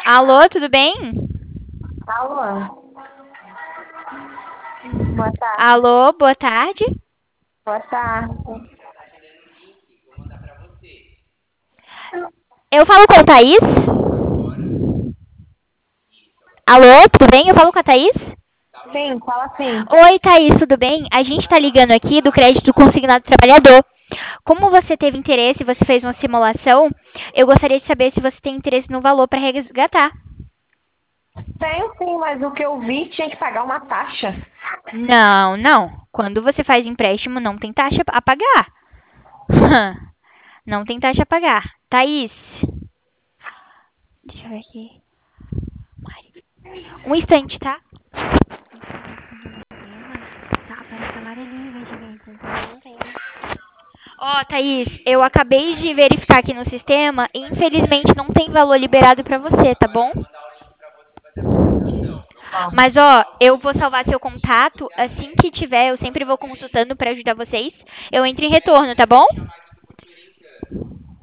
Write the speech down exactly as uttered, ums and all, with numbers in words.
Alô, tudo bem? Alô, boa tarde. Alô, boa tarde. Boa tarde. Eu falo com a Thaís? Alô, tudo bem? Eu falo com a Thaís? Sim, fala assim. Oi, Thaís, tudo bem? A gente está ligando aqui do crédito consignado do trabalhador. Como você teve interesse e você fez uma simulação, eu gostaria de saber se você tem interesse no valor para resgatar. Tenho sim, mas o que eu vi tinha que pagar uma taxa. Não, não. Quando você faz empréstimo, não tem taxa a pagar. Não tem taxa a pagar. Thaís, deixa eu ver aqui. Um instante, tá? Tá, aparece amarelinho em vez de verde, então não tem. Ó, Thaís, eu acabei de verificar aqui no sistema e infelizmente não tem valor liberado pra você, tá bom? Bom, Mas ó, eu vou salvar seu contato, assim que tiver, eu sempre vou consultando pra ajudar vocês. Eu entro em retorno, tá bom?